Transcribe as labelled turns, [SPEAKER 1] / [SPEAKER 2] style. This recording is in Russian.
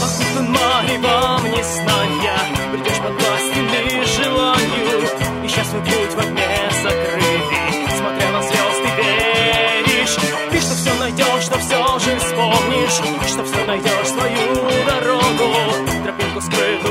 [SPEAKER 1] окутан маревом незнания, придешь под властными желанию, ища свой путь во тьме закрытый, смотря на звезды веришь. Ты что все найдешь, что все же вспомнишь, что все найдешь свою дорогу, тропинку скрытую